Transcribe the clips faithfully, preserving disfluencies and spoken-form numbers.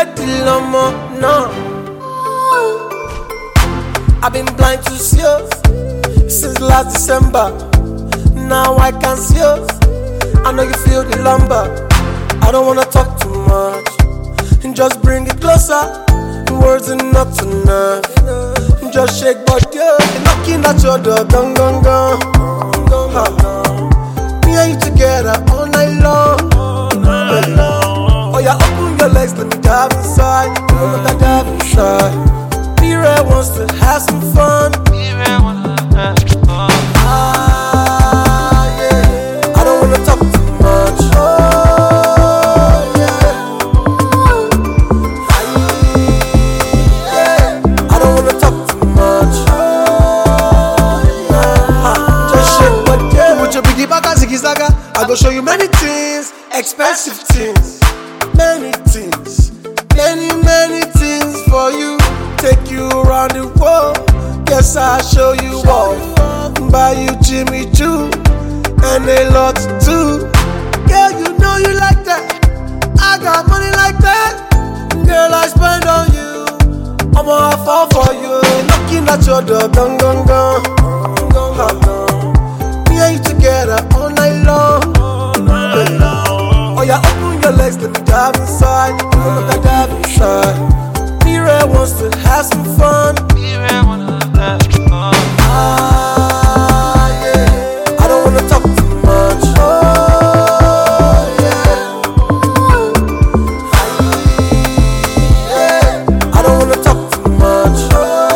ready, Lomo, no. I've been blind to see you since last December. Now I can see you. I know you feel the lumber. I don't wanna talk too much. Just bring it closer. Words are not enough. Just shake body. Knocking at your door, gong gong gong. Me and you together all night long. Oh yeah, open your legs, let me dive inside. Let me dive inside. B-Ray wants to have some fun. B-Ray wants to have some fun. Ah yeah, I don't wanna talk too much. Oh yeah, yeah. I don't wanna talk too much. Oh yeah, just shake my tail. Put your biggie back and ziggy zaga. I go show you many things, expensive things, many things, many many things for you. Take you around the world. Guess I'll show you all. Buy you Jimmy Choo and a lot too. Girl, you know you like that. I got money like that. Girl, I spend on you. I'm gonna fall for you. Knocking at your door, gong gong gong. Me and you together all night long. Oh yeah, open your legs, let me dive inside. Let me dive inside. B-Ray wants to have some fun. B-Ray wants to have some fun. Ah yeah, I don't wanna talk too much. Oh yeah, yeah. I don't wanna talk too much. Oh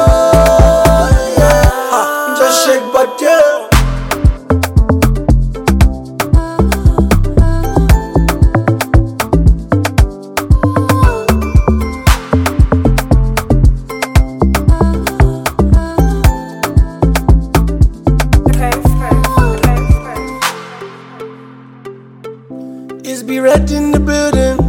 yeah, ha, just shake body. It's be red in the building.